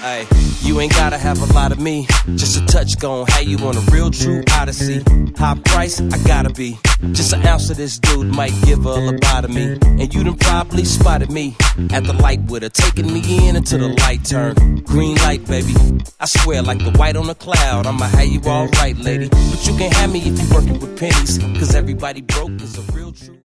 Ay, you ain't gotta have a lot of me. Just a touch gon' have you on a real true odyssey. High price, I gotta be. Just an ounce of this dude might give a lobotomy. And you done probably spotted me at the light with her, taking me in until the light turned green light, baby. I swear, like the white on a cloud, I'ma have you all right, lady. But you can't have me if you working with pennies, cause everybody broke is a real true.